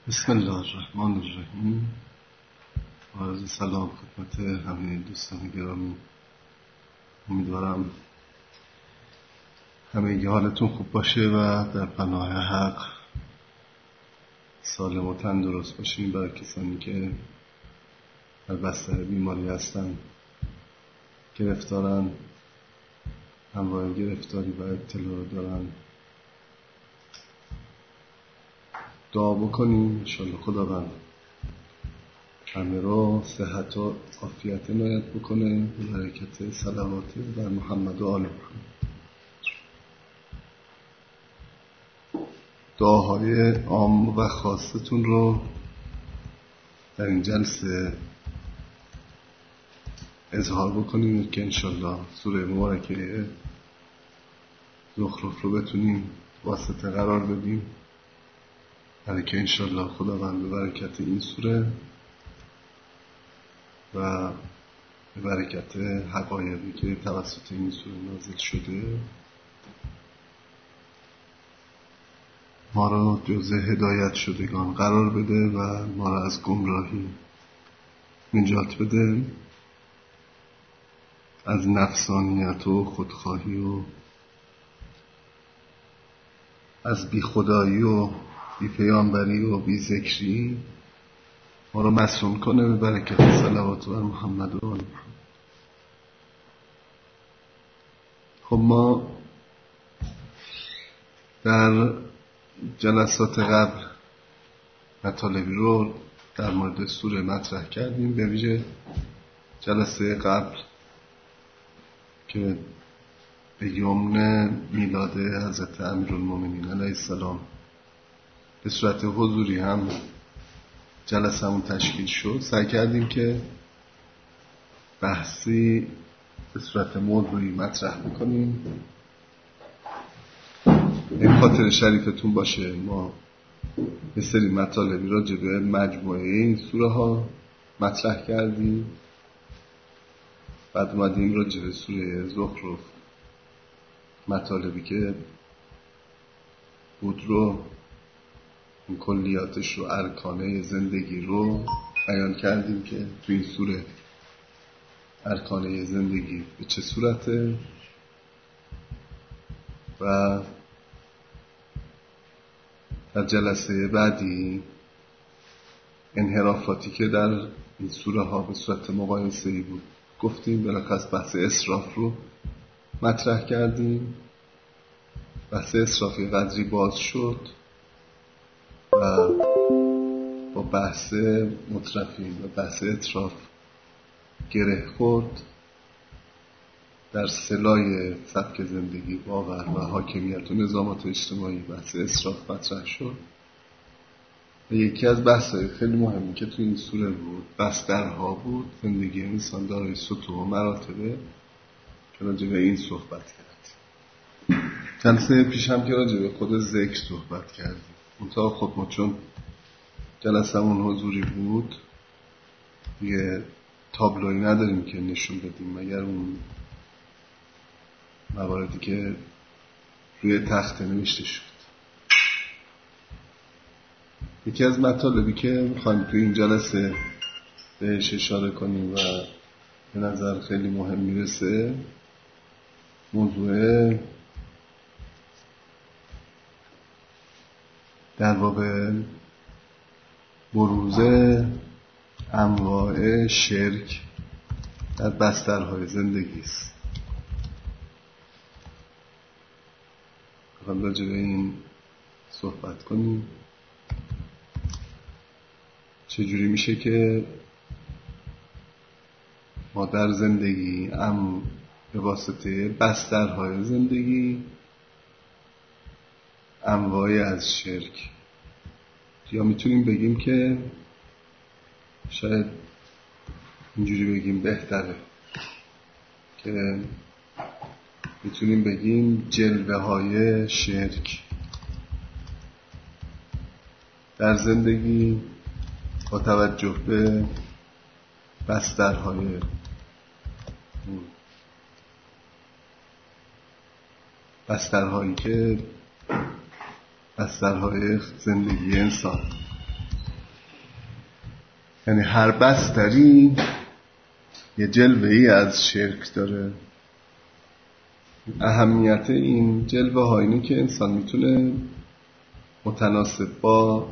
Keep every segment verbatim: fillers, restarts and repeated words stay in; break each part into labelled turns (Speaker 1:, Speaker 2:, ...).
Speaker 1: بسم الله الرحمن الرحیم. عرض سلام خدمت همه دوستان گرامی. امیدوارم همگی حالتون خوب باشه و در پناه حق سالم و تندرست باشین. برای کسانی که در بستر بیماری هستن، گرفتارن، انواع گرفتاری و ابتلا دارن، دعا بکنیم انشاءالله خداوند همه را صحت و عافیت عنایت بکنه. برکت صلوات بر محمد و آل محمد. دعاهای عام و خاصتون رو در این جلسه اظهار بکنیم که انشاءالله سوره مبارکه زخرف رو بتونیم واسطه قرار بدیم، برای که انشاءالله خداوند به برکت این سوره و به برکت حقایقی که توسط این سوره نازل شده ما را جزء هدایت شدگان قرار بده و ما را از گمراهی نجات بده، از نفسانیت و خودخواهی و از بی خدایی و بی پیامبری و بی ذکری ما رو مسئول کنه به برکت صلوات بر محمد و آل محمد. خب ما در جلسات قبل مطالبی رو در مورد سوره مطرح کردیم، به ویژه جلسه قبل که به یمن میلاد حضرت امیرالمومنین علیه السلام به صورت حضوری هم جلسمون تشکیل شد. سعی کردیم که بحثی به صورت موضوعی مطرح بکنیم. این خاطر شریفتون باشه ما یه سری مطالبی راجع به مجموعه این سوره ها مطرح کردیم، بعد اومدیم راجع به سوره زخرف مطالبی که بود رو، این کلیاتش رو، ارکانه زندگی رو بیان کردیم که تو این سوره ارکانه زندگی به چه صورته و در جلسه بعدی انحرافاتی که در این سوره ها به صورت مقایسه‌ای بود گفتیم. بلخص بحث اسراف رو مطرح کردیم. بحث اسراف یه قدری باز شد و با بحث مترفین و بحث اتراف گره خورد. در سلای سبک زندگی، باور و حاکمیت و نظامات اجتماعی بحث اسراف مطرح شد و یکی از بحث‌های خیلی مهمی که تو این سوره بود بسترها بود. زندگی انسان دارای سطوح و مراتبه که راجع به این صحبت کرد. جلسه پیش هم که راجع به خود ذکر صحبت کردیم، منتها خب ما چون جلسمون حضوری بود یه تابلوی نداریم که نشون بدیم مگر اون مواردی که روی تخت نوشته شد. یکی از مطالبی که میخوایم تو این جلسه بهش اشاره کنیم و به نظر خیلی مهم میرسه موضوع در واقع بروز انواع شرک در بسترهای زندگی است. میخوایم راجع به این صحبت کنیم. چجوری میشه که ما در زندگی هم به واسطه بسترهای زندگی انواعی از شرک، یا میتونیم بگیم که شاید اینجوری بگیم بهتره که میتونیم بگیم جلوه های شرک در زندگی با توجه به بسترهای بسترهایی که بسترهای زندگی انسان یعنی هر بستری یه جلوه ای از شرک داره. اهمیت این جلوه ها اینه که انسان میتونه متناسب با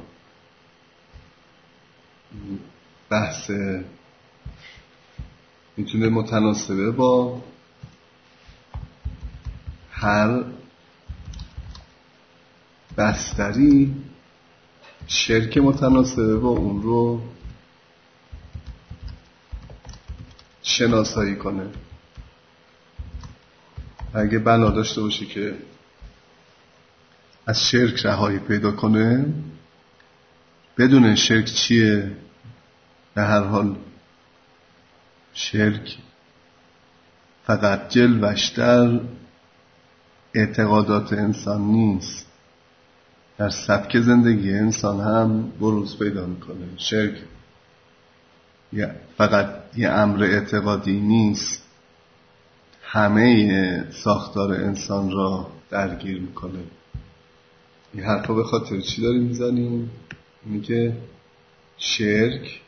Speaker 1: بحث میتونه متناسبه با هر بستری شرک متناسبه با اون رو شناسایی کنه. اگه بنا داشته باشه که از شرک رهایی پیدا کنه، بدون شرک چیه، به هر حال شرک فقط جلوش در اعتقادات انسان نیست، در سبک زندگی انسان هم بروز پیدا میکنه. شرک فقط یه امر اعتقادی نیست، همه ساختار انسان را درگیر میکنه. این حرفا به خاطر چی داریم میزنیم؟ اینه که شرک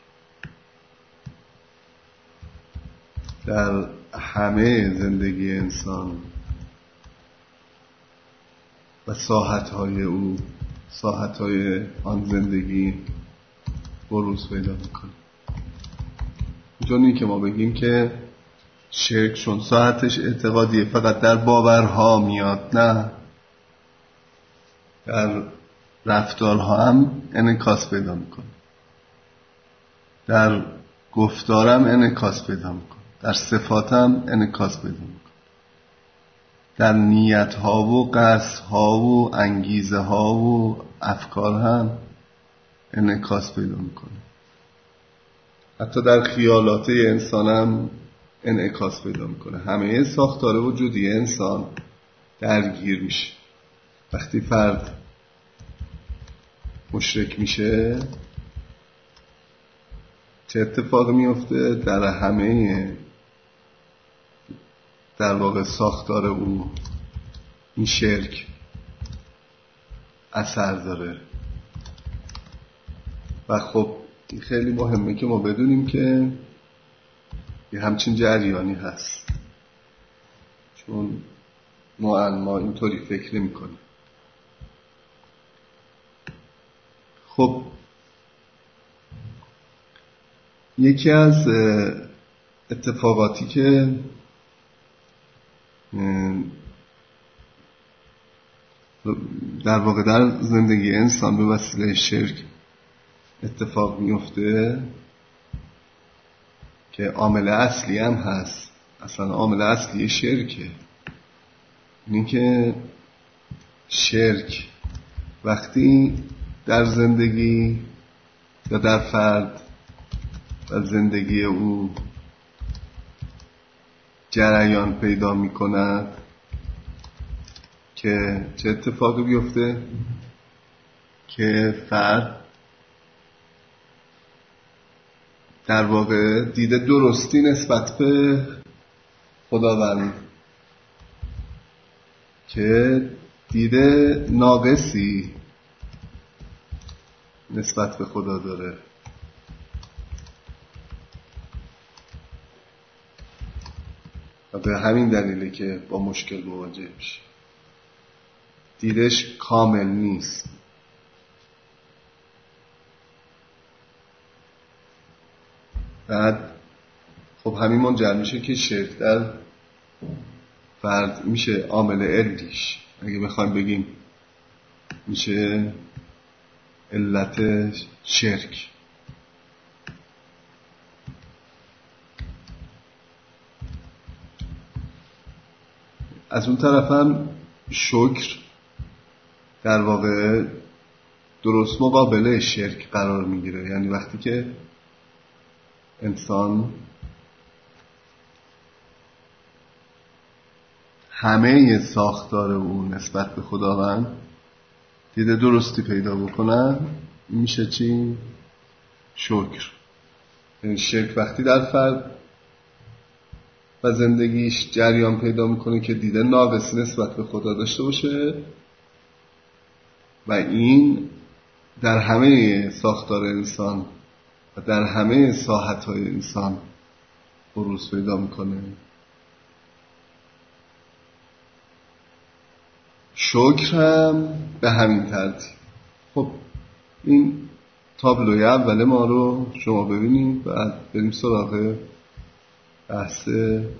Speaker 1: در همه زندگی انسان و ساحت‌های او، ساحت‌های آن زندگی بروز پیدا میکنه. اینطوری که ما بگیم که شرک چون ساحتش اعتقادیه فقط در باورها میاد، نه، در رفتارها هم انعکاس پیدا میکنه، در گفتارم انعکاس پیدا میکنه، در صفاتم انعکاس پیدا میکنه، در نیت‌ها و قصدها و انگیزه‌ها و افکار هم انعکاس پیدا میکنه. حتی در خیالات انسان هم انعکاس پیدا میکنه. همه ساختار وجودی انسان درگیر میشه. وقتی فرد مشرک میشه چه اتفاقی میفته؟ در همه در واقع ساختار او این شرک اثر داره. و خب این خیلی مهمه که ما بدونیم که یه همچین جریانی هست، چون ما ما اینطوری فکر میکنیم. خب یکی از اتفاقاتی که در واقع در زندگی انسان به وسیله شرک اتفاق میفته که عامل اصلی هم هست، اصلا عامل اصلی شرکه، اینه که شرک وقتی در زندگی یا در فرد و زندگی او جریان پیدا می کند که چه اتفاقی بیفته؟ که فرد در واقع دیده درستی نسبت به خداوند، که دیده ناقصی نسبت به خدا داره. و به همین دلیله که با مشکل مواجه میشه، دیدش کامل نیست. بعد خب همین منجر میشه که شرک در فرد میشه عامل علیش، اگه بخوایم بگیم میشه علت شرک. از اون طرف هم شکر در واقع درست مقابل شرک قرار میگیره. یعنی وقتی که انسان همه ساختار او نسبت به خداوند دیده درستی پیدا بکنن، میشه چی؟ شکر. یعنی شرک وقتی در فرد و زندگیش جریان پیدا میکنه که دیده ناقصی نسبت به خدا داشته باشه و این در همه ساختار انسان و در همه ساحت‌های انسان بروز پیدا میکنه. شکر هم به همین ترتیب. خب این تابلوی اول ما رو شما ببینید، بعد بریم سراغ بحث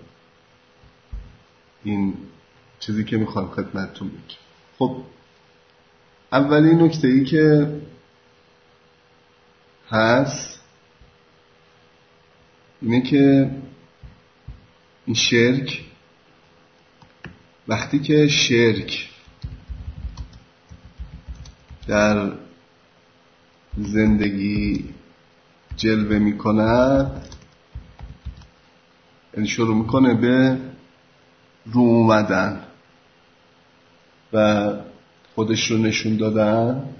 Speaker 1: این چیزی که میخوام خدمتتون بگم. خب اولین نکته ای که هست اینه که این شرک، وقتی که شرک در زندگی جلوه میکند، یعنی شروع میکنه به رو اومدن و خودش رو نشون دادن،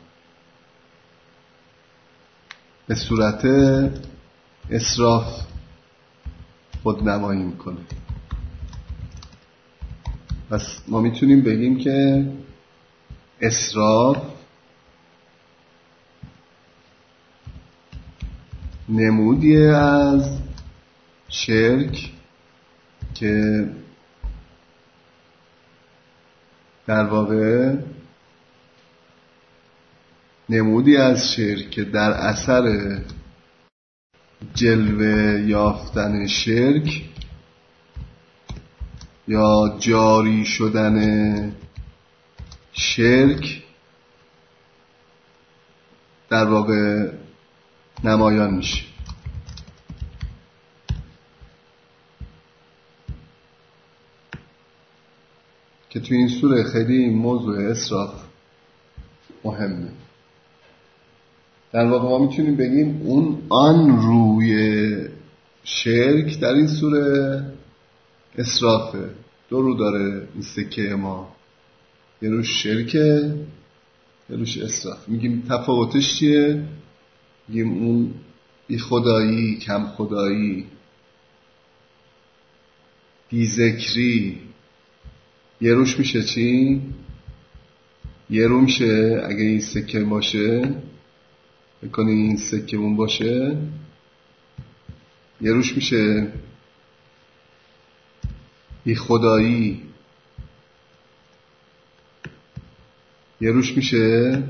Speaker 1: به صورت اسراف خودنمایی میکنه. پس ما میتونیم بگیم که اسراف نمودی از شرک که در واقع نمودی از شرک که در اثر جلوه یافتن شرک یا جاری شدن شرک در واقع نمایان میشه. که توی این سوره خیلی این موضوع اسراف مهمه. در واقع ما میتونیم بگیم اون آن روی شرک در این سوره اسرافه. دو رو داره این سکه ما، یه روش شرکه یه روش اسراف. میگیم تفاوتش چیه؟ میگیم اون بی خدایی، کم خدایی، بی ذکری، یه روش میشه چی؟ یه رو میشه اگه این سکه باشه، بکنی این سکه اون باشه، یه روش میشه بی خدایی، یه روش میشه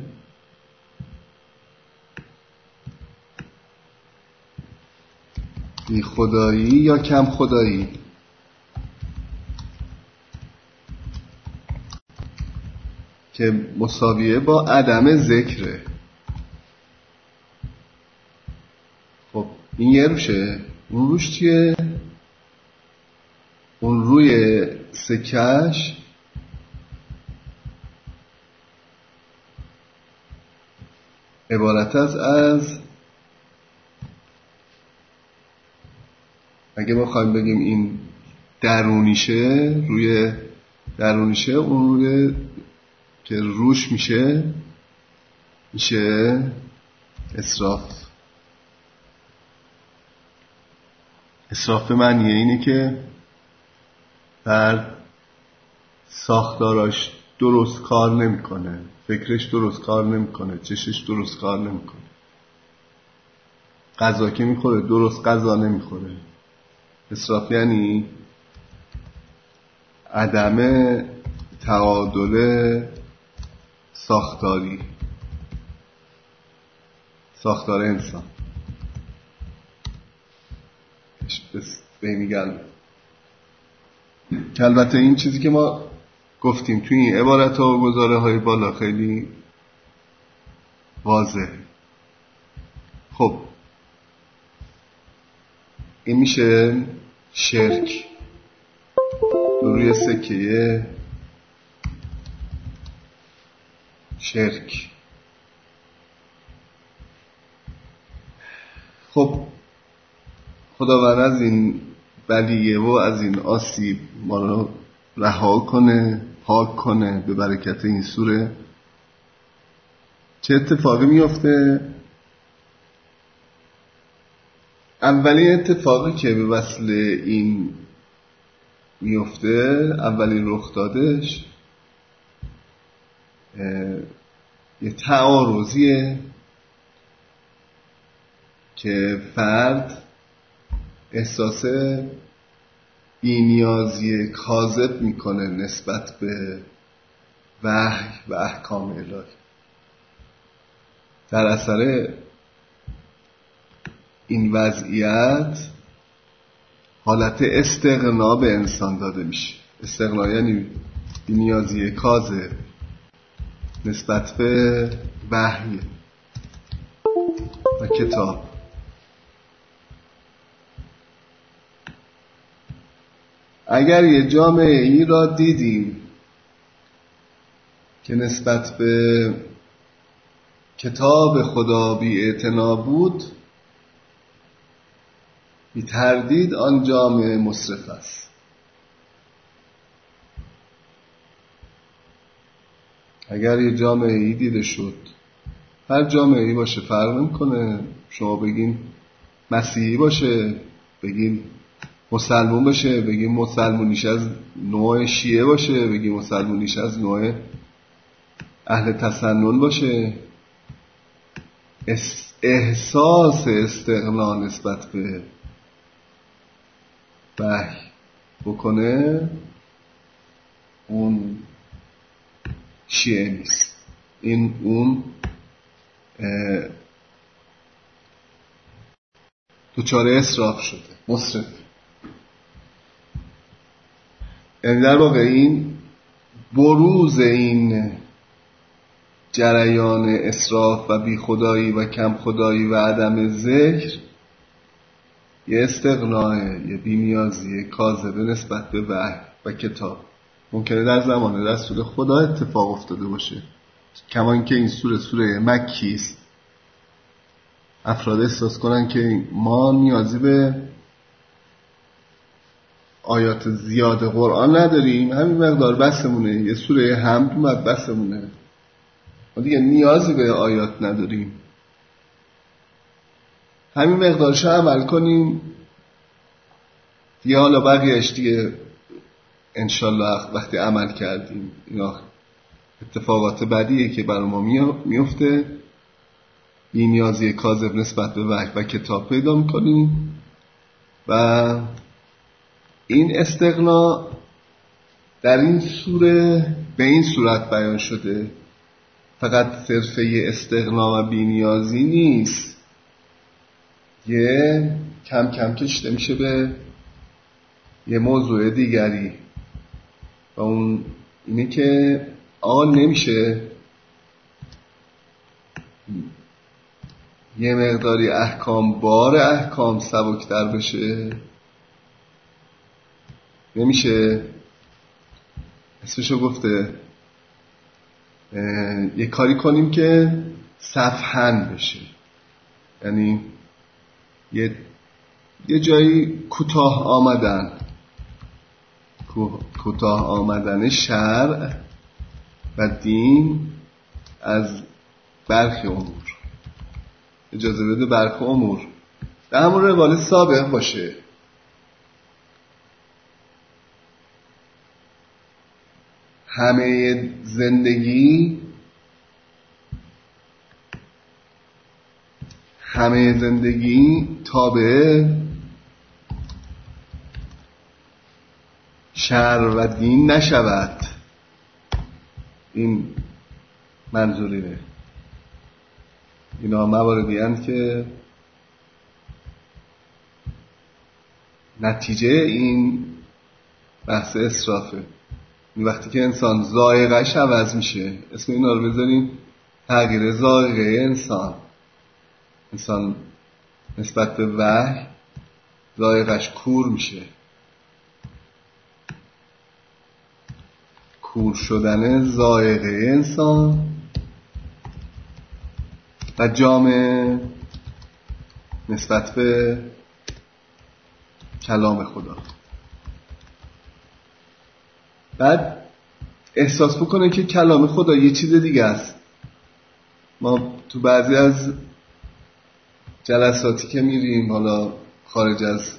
Speaker 1: بی خدایی یا کم خدایی. که مساویه با عدم ذکره. خب این یه روشه. اون روش چیه؟ اون روی سکش عبارت است از، اگه بخوایم بگیم این درونیشه، روی درونیشه، اون روی که روش میشه میشه اسراف. اسراف معنیه اینه که فرد ساختاراش درست کار نمیکنه، فکرش درست کار نمیکنه، چشش درست کار نمیکنه، غذا که میخوره درست غذا نمیخوره. اسراف یعنی عدم تعادل ساختاری، ساختار انسان به میگن. که البته این چیزی که ما گفتیم توی این عبارت ها و گزاره های بالا خیلی واضح. خب این میشه شرک روی سکه شرک. خب خداوند از این بلیه و از این آسیب ما رو رها کنه، پاک کنه به برکت این سوره. چه اتفاقی میفته؟ اولین اتفاقی که به وسیله این میفته، اولین رخ دادش یه تعارضیه که فرد احساس بی‌نیازی کاذب میکنه نسبت به وحی و احکام الهی. در اثر این وضعیت حالت استغنا به انسان داده میشه. استغنا یعنی بی‌نیازی کاذب نسبت به وحی و کتاب. اگر یه جامعه ای را دیدیم که نسبت به کتاب خدا بی اعتنا بود، بی تردید آن جامعه مسرف است. اگر یه جامعه ای دیده شد، هر جامعه ای باشه فرق نمی‌کنه، شما بگین مسیحی باشه، بگین مسلمون باشه، بگین مسلمونیش از نوع شیعه باشه، بگین مسلمونیش از نوع اهل تسنن باشه، احساس استغنا نسبت به وحی بکنه، اون شیعه نیست. این اون دچار اسراف شده، مسرف. یعنی در واقع این بروز این جریان اسراف و بی خدایی و کم خدایی و عدم ذکر یه استغناه، یه بی‌نیازی کاذبه نسبت به وحی و کتاب. ممکنه در زمان رسول خدا اتفاق افتاده باشه، کما اینکه این سوره سوره مکی است. افراد احساس کنن که ما نیازی به آیات زیاد قرآن نداریم، همین مقدار بسمونه، یه سوره حمد اومد بسمونه، ما دیگه نیازی به آیات نداریم، همین مقدارش عمل کنیم دیگه، حالا بقیه‌اش دیگه انشالله وقتی عمل کردیم. اینا اتفاقات بدیه که برای ما میفته، این نیازی کاذب نسبت به وحی و کتاب پیدا میکنیم و این استغنا در این سوره به این صورت بیان شده. فقط صرفه استغنا و بی‌نیازی نیست، یه کم کم کشته میشه به یه موضوع دیگری و اون اینه که آن نمیشه یه مقداری احکام بار احکام سبکتر بشه، نمیشه اسمشو گفته یه کاری کنیم که سفحن بشه، یعنی یه یه جایی کوتاه آمدن کوتاه آمدن شرع و دین از برخی امور، اجازه بده برخی امور به همون روال سابق باشه. همه زندگی همه زندگی تابع شرع و دین نشود. این منظوریه. اینا مواردی هستند که نتیجه این بحث اسرافه. وقتی که انسان ذائقه‌اش عوض میشه، اسم اینا رو بذاریم تغییر ذائقه انسان. انسان نسبت به وحی ذائقه‌اش کور میشه. کور شدن ذائقه انسان و جامعه نسبت به کلام خدا. بعد احساس بکنه که کلام خدا یه چیز دیگه است. ما تو بعضی از جلساتی که میریم، حالا خارج از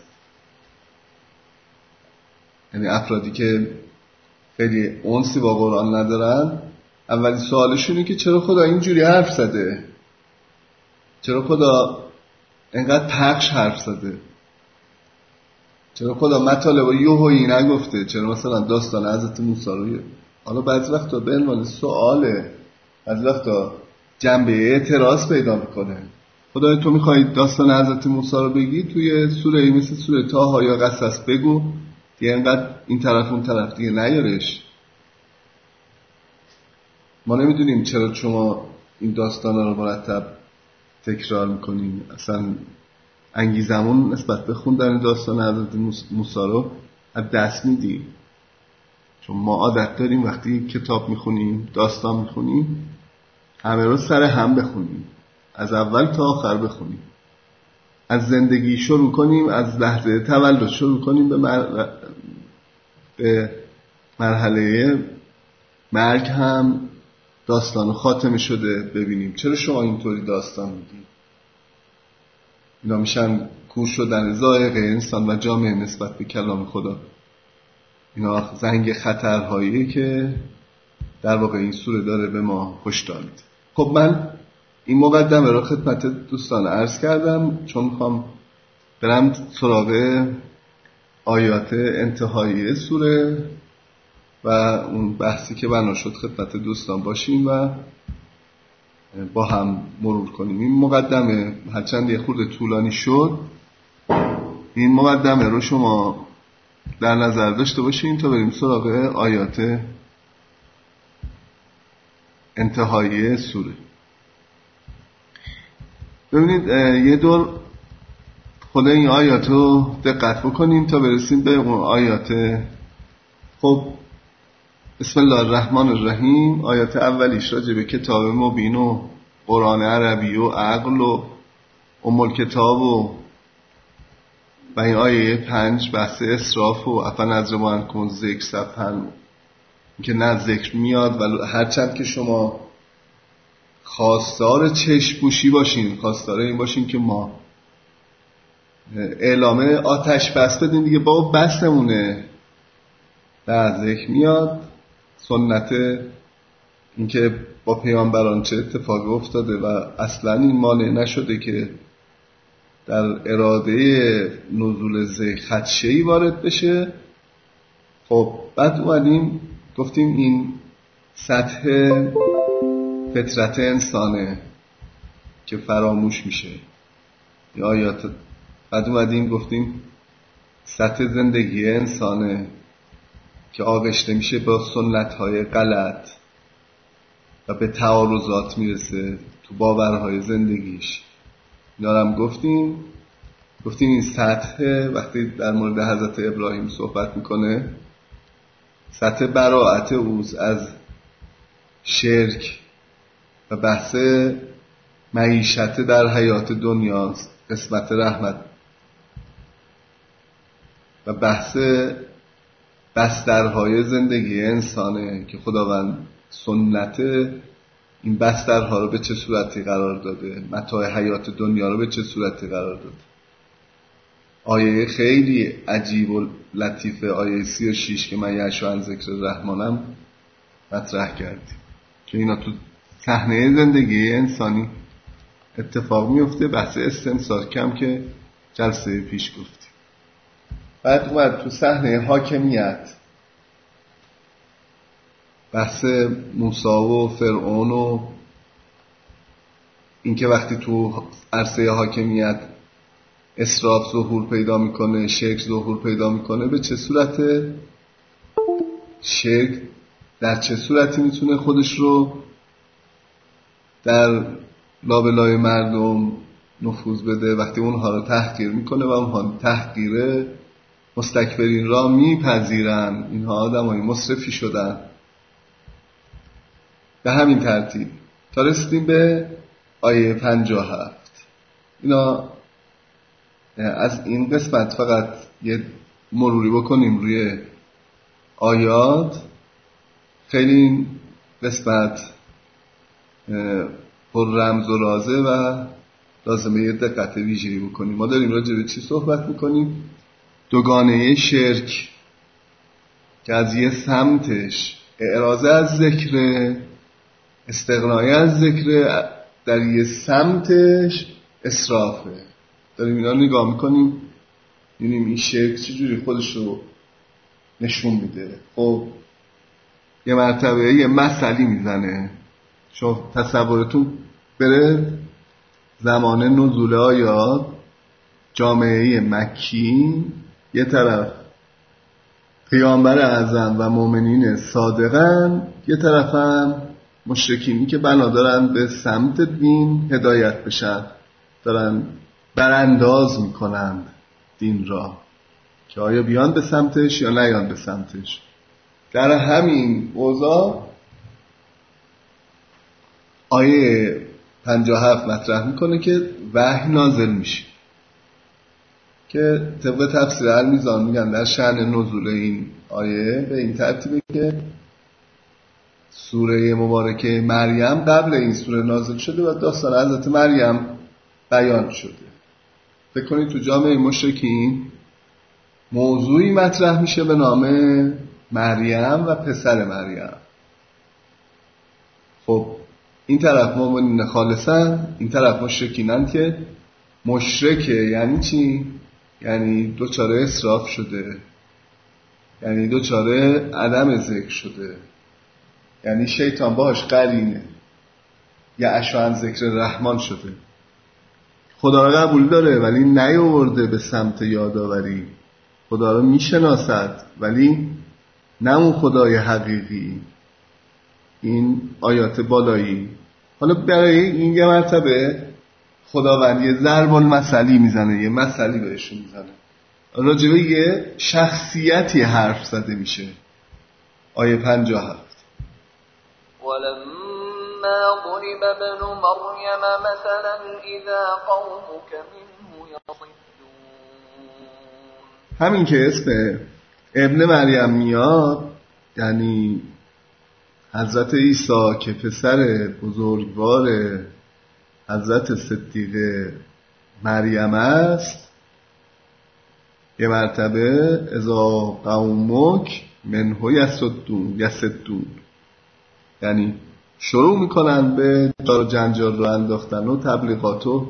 Speaker 1: یعنی افرادی که خیلی انسی با قرآن ندارن، اولین سوالشونه که چرا خدا اینجوری حرف زده، چرا خدا انقدر پخش حرف زده؟ چرا خدا مطالب یهویی نگفته؟ چرا مثلا داستان حضرت موسی رو حالا بعضی وقتا به عنوان سواله، بعضی وقتا جنبه اعتراض پیدا میکنه. خدای تو میخوای داستان حضرت موسی رو بگی توی سوره مثل سوره طه یا قصص بگو دیگه، انقدر این طرف اون طرف دیگه نیارش. ما نمیدونیم چرا شما این داستان رو مرتب تکرار میکنیم. اصلا انگیزمون نسبت به خوندن داستان حضرت موسی رو از دست میدیم، چون ما عادت داریم وقتی کتاب میخونیم، داستان میخونیم، همه رو سر هم بخونیم، از اول تا آخر بخونیم، از زندگی شروع کنیم، از لحظه تولد شروع کنیم به, مر... به مرحله مرگ هم داستان خاتمه شده ببینیم. چرا شما اینطوری داستان میگید؟ اینا میشن کور شدن ذائقه انسان و جامعه نسبت به کلام خدا. اینا زنگ خطرهایی که در واقع این سوره داره به ما هشدار میده. خب من این مقدمه رو خدمت دوستان عرض کردم، چون میخوام برم سراغ آیات انتهایی سوره و اون بحثی که بنا شد خدمت دوستان باشیم و با هم مرور کنیم. این مقدمه هرچند یه خورده طولانی شد، این مقدمه رو شما در نظر داشته باشین تا بریم سراغ آیات انتهایی سوره. ببینید یه دور خود این آیات رو دقت بکنیم تا برسیم به اون آیات. خب بسم الله الرحمن الرحیم. آیات اولیش راجع به کتاب مبین و قرآن عربی و عقل و ام الکتاب و و این آیه پنج بحث اسراف و افن از رمان کن ذکر سفن که نه ذکر میاد، ولی هرچند که شما خواستار چشم‌پوشی باشین، خواستار این باشین که ما اعلام آتش بس بدین دیگه، با بسمونه در ذکر میاد سنت این که با پیامبران چه اتفاقی افتاده و اصلا این مانع نشده که در اراده نزول ذکر خدشه‌ای وارد بشه. خب بعد اومدیم گفتیم این سطح فطرت انسانه که فراموش میشه یا آیات. بعد اومدیم گفتیم سطح زندگی انسانه که آغشته میشه با سنت‌های غلط و به تعارضات میرسه تو باورهای زندگیش. اینا هم گفتیم گفتیم این سطح وقتی در مورد حضرت ابراهیم صحبت میکنه، سطح براءت اوست از شرک و بحث معیشت در حیات دنیاست، قسمت رحمت و بحث بسترهای زندگی انسانه که خداوند سنت این بسترها رو به چه صورتی قرار داده، متاع حیات دنیا رو به چه صورتی قرار داده. آیه خیلی عجیب و لطیفه آیه سی و شیش که من یعشو عن ذکر رحمانم مطرح کردیم که اینا تو صحنه زندگی انسانی اتفاق میفته. بحث استنصار کم که جلسه پیش گفتیم. بعد اومد تو صحنه حاکمیت، بحث موسی و فرعون و اینکه وقتی تو عرصه حاکمیت اسراف ظهور پیدا میکنه، شرک ظهور پیدا میکنه، به چه صورته شرک در چه صورتی میتونه خودش رو در لابلای مردم نفوذ بده وقتی اونها رو تحقیر میکنه و اونها تحقیر مستکبرین را میپذیرن. اینها آدمای مصرفی شدن. به همین ترتیب تا رسیدیم به آیه پنجاه و هفت. اینا از این قسمت فقط یه مروری بکنیم روی آیات. خیلی این قسمت پر رمز و رازه و لازمه یه دقت ویژه‌ای بکنیم. ما داریم راجع به چی صحبت میکنیم؟ دوگانه شرک که از یه سمتش اعراض از ذکر، استغنای از ذکر، در یه سمتش اسرافه. داریم اینا نگاه میکنیم میبینیم این شرک چجوری خودش رو نشون میده. خب یه مرتبه یه مثلی میزنه. شما تصورتون بره زمان نزول آیات، جامعه مکی یه طرف پیامبر اعظم و مؤمنین صادقن، یه طرف هم مشرکینی که بنا دارن به سمت دین هدایت بشن، دارن برانداز میکنن دین را که آیا بیان به سمتش یا نیان به سمتش. در همین اوضاع آیه پنجاه و هفت مطرح میکنه که وحی نازل میشه که طبق تفسیر المیزان میگن در شأن نزول این آیه به این ترتیبه که سوره مبارکه مریم قبل این سوره نازل شده و داستان حضرت مریم بیان شده. فکر کنید تو جامعه مشرکین موضوعی مطرح میشه به نام مریم و پسر مریم. خب این طرف مؤمنین خالصن، این طرف مشرکینن که مشرکه یعنی چی؟ یعنی دوچاره اسراف شده، یعنی دوچاره عدم ذکر شده، یعنی شیطان باش قرینه، یا اشعن ذکر رحمان شده. خدا را قبول داره ولی نیاورده به سمت یادآوری. خدا را میشناسد ولی نه اون خدای حقیقی. این آیات بالایی. حالا برای این یه مرتبه خداوند یه ضرب المثلی میزنه، یه مثلی بهشون میزنه، راجبه یه شخصیتی حرف زده میشه. آیه پنجاه و هفت
Speaker 2: ولما ضرب ابن مریم مثلا اذا قومك منه یصدون.
Speaker 1: همین که اسم ابن مریم میاد یعنی حضرت عیسی که پسر بزرگوار حضرت صدیقه مریم است، یه مرتبه اذا قومک منه یصدون یصدون، یعنی شروع میکنن به دار جنجال رو انداختن و تبلیغات و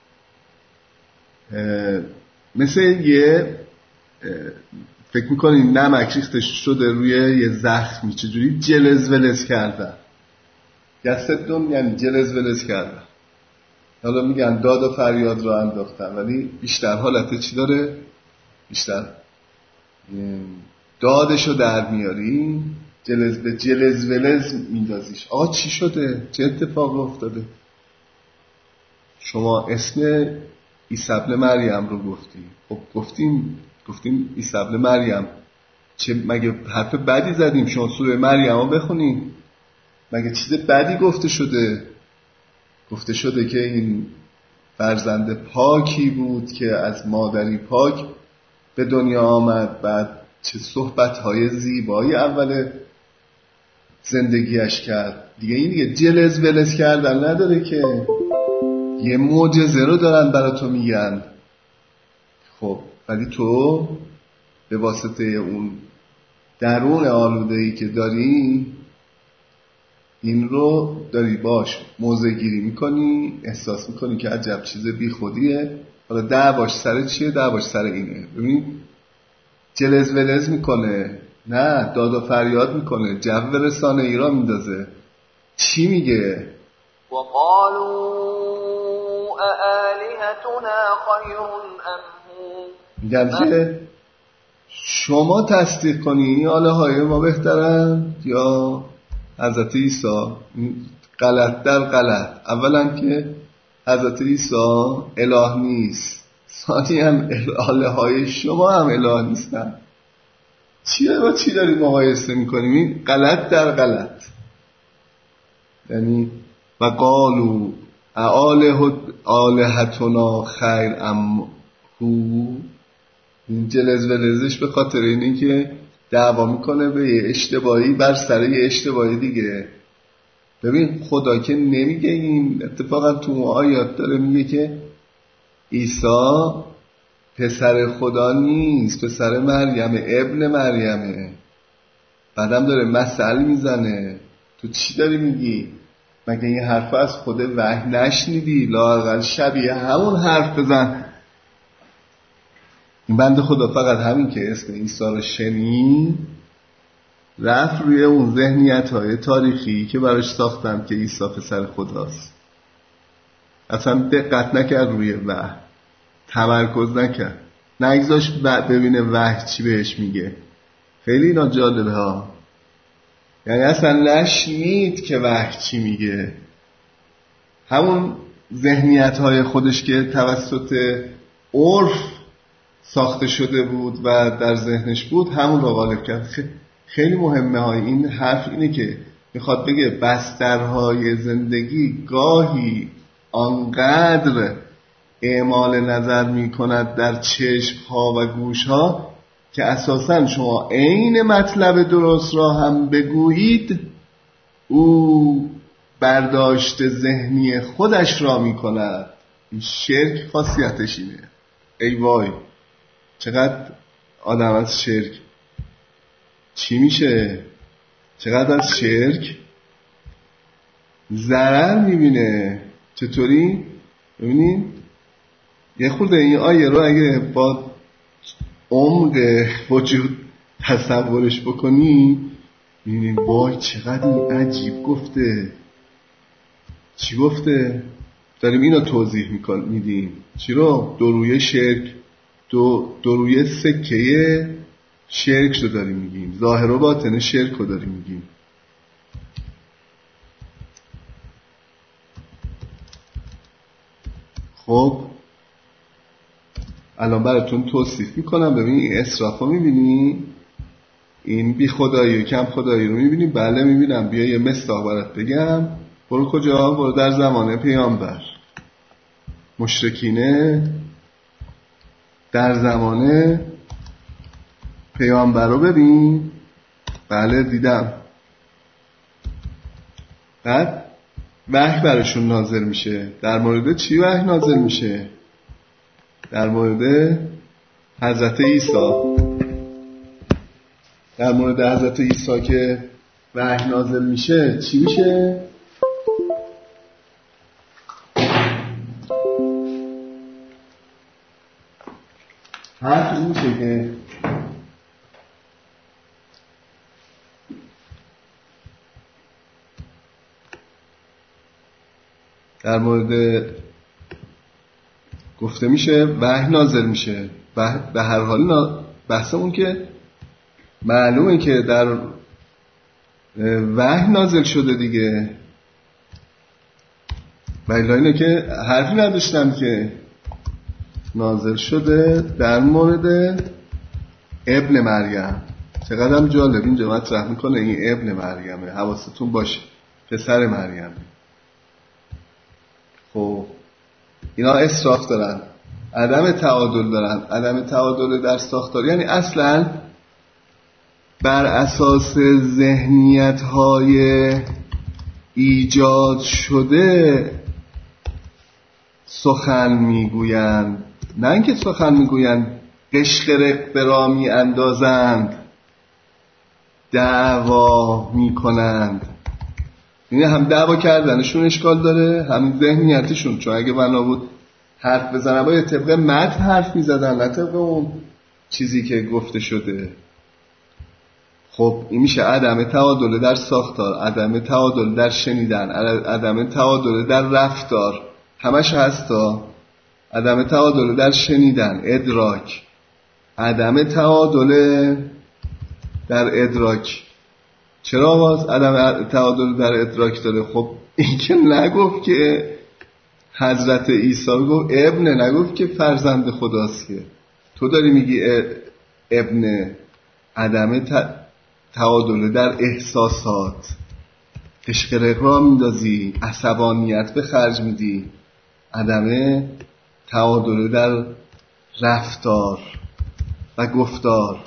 Speaker 1: مثل یه فکر میکنین نمک ریخته شده روی یه زخمی چجوری جلز ولز کردن. یصدون یعنی جلز ولز کردن. حالا میگن داد و فریاد رو انداختن ولی بیشتر حالت چی داره؟ بیشتر دادشو در میاری، جلز به جلز ولز میندازیش. آقا چی شده؟ چه اتفاق افتاده؟ شما اسم عیسی ابن مریم رو گفتی. خب گفتیم گفتیم عیسی ابن مریم، چه مگه حرف بدی زدیم؟ شما سوره مریم رو بخونین، مگه چیز بدی گفته شده؟ گفته شده که این فرزند پاکی بود که از مادری پاک به دنیا آمد. بعد چه صحبت‌های زیبایی اول زندگیش کرد. دیگه این دیگه جلز ولز کردن نداره که، یه معجزه رو دارن برای تو میگن. خب ولی تو به واسطه اون درون آلوده‌ای که داری این رو داری باش موضع گیری میکنی، احساس میکنی که عجب چیز بی خودیه. حالا دعواش سر چیه؟ دعواش سر اینه. ببین جلز ولز میکنه، نه داد و فریاد میکنه، جو رسانه ای را میندازه. چی میگه؟
Speaker 2: وقالوا آلهتنا خیر ام هو.
Speaker 1: میگن که شما تصدیق کنی الهه های ما بهترن یا حضرت عیسی؟ غلط در غلط. اولا که حضرت عیسی اله نیست، ثانی هم الهه های شما هم اله نیستن. چیه با چی داریم مقایسه میکنیم؟ این غلط در غلط. یعنی و قالو آلهتنا خیر ام هو. این جلز ولزش به خاطر اینه که دعوا میکنه به یه اشتباهی بر سر یه اشتباهی دیگه. ببین خدا که نمیگه این، اتفاقا تو آیات داره میگه که عیسی پسر خدا نیست، پسر مریم ابن مریمه. بعدم داره مثل میزنه. تو چی داری میگی؟ مگه این حرف از خود وحی نشنیدی؟ لااقل شبیه همون حرف بزن این بنده خدا فقط همین که اسم عیسی رو شنید رفت روی اون ذهنیت های تاریخی که براش ساختن که عیسی پسر خداست. اصلا دقت نکرد روی وحی، تمرکز نکرد، نگذاش ببینه وحی چی بهش میگه. خیلی اینا جالبه ها، یعنی اصلا نشنید که وحی چی میگه. همون ذهنیت های خودش که توسط عرف ساخته شده بود و در ذهنش بود همون رو غالب کرد. خیلی مهمه های این حرف اینه که میخواد بگه بسترهای زندگی گاهی آنقدر اعمال نظر میکند در چشم ها و گوش ها که اساساً شما عین مطلب درست را هم بگویید او برداشت ذهنی خودش را میکند. این شرک خاصیتش اینه. ای وای چقدر آدم از شرک چی میشه، چقدر از شرک ضرر میبینه. چطوری؟ ببینید یه خورده این آیه رو اگه با عمق وجود تصورش بکنی میبینید وای چقدر این عجیب گفته. چی گفته؟ داریم اینو توضیح میدیم. چی رو؟ دو شرک، دو, دو روی سکه شرک رو داریم میگیم، ظاهر و باطن شرک رو داریم میگیم. خب الان براتون توصیف میکنم. ببین این اسراف رو میبینی، این بی خدایی و کم خدایی رو میبینی؟ بله میبینم. بیا یه مصداق برات بگم. برو کجا؟ برو در زمان پیامبر. مشرکینه در زمان پیامبر رو ببین. بله دیدم. بعد وحی براشون نازل میشه. در مورد چی وحی نازل میشه؟ در مورد حضرت عیسی. در مورد حضرت عیسی که وحی نازل میشه چی میشه؟ حرف میشه که در مورد گفته میشه وحی نازل میشه. به هر حال بحثمون که معلومه که در وحی نازل شده دیگه. ولی اینه که حرفی نداشتم که نازل شده در مورد ابن مریم. چقدر هم جالب اینجا مطرح میکنه این ابن مریمه. حواستون باشه پسر مریمه. خب اینا اسراف دارن، عدم تعادل دارن. عدم تعادل در ساختار یعنی اصلا بر اساس ذهنیت های ایجاد شده سخن میگویند، نه اینکه سخن میگویند قشقر اقترا می اندازند، دعوا میکنند. یعنی هم دعوا کردنشون اشکال داره، هم ذهنیتشون. چون اگه بنا بود حرف بزنن باید طبق متن حرف میزدن، نه طبق اون چیزی که گفته شده. خب این میشه عدم تعادل در ساختار، عدم تعادل در شنیدن، عدم تعادل در رفتار. همش هستا. عدم تعادل در شنیدن، ادراک. عدم تعادل در ادراک. چرا باز عدم تعادل در ادراک داره؟ خب این که نگفت که حضرت عیسی رو گفت ابن، نگفت که فرزند خداست. که تو داری میگی ابن. عدم تعادل در احساسات، قشقرق را میندازی، عصبانیت به خرج میدی. عدم تعادل در رفتار و گفتار.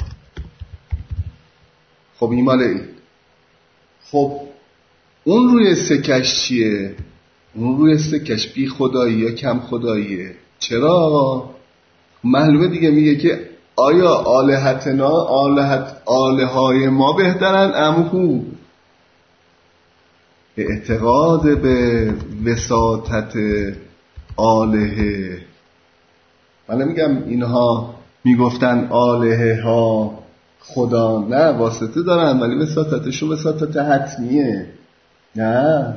Speaker 1: خب این ماله ای. خب اون روی سکش چیه؟ اون روی سکش بی خدایی یا کم خداییه. چرا؟ معلومه دیگه. میگه که آیا آلهتنا آلهت آلههای ما بهترن امهو؟ اعتقاد به وساطت آلهه. من نمیگم اینها میگفتن آلهه ها خدا، نه واسطه دارن ولی وساطتشون وساطت حتمیه. نه